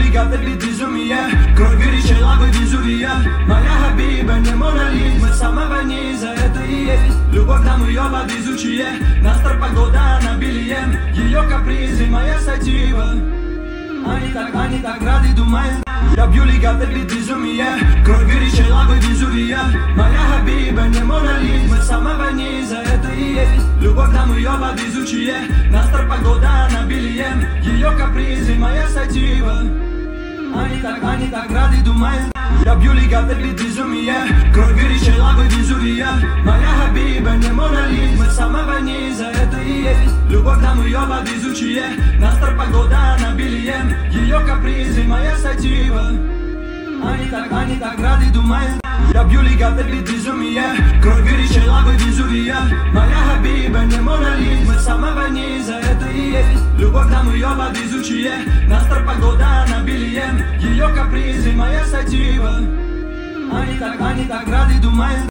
легаты безумия, кровь горячей лавы Везувия. Моя Хабиба не Мона Лиза, мы с самого низа, это и есть любовь нам ее везучие. Настр погода на белье, ее капризы, моя сатива. Они так рады, думают, я бью легаты безумия, кровь горячей лавы Везувия. Моя Хабиба не Мона Лиза, мы с самого низа, это и есть любовь нам ее везучие. Настр погода на белье, ее капризы, моя сатива. Они так рады, думают, я бью легаты безумия, кровь горячей лавы Везувия. Моя Хабиба не Мона Лиза, мы с самого низа, это и есть любовь нам ее везучие. Настр погода на белье, ее капризы, моя сатива. Они так рады, думают, я бью легаты безумия, кровь горячей лавы Везувия. Моя Хабиба не Мона Лиза, мы с самого низа, это и есть любовь нам ее везучие. Настр погода на белье, ее капризы, моя сатива. Они так рады, думают.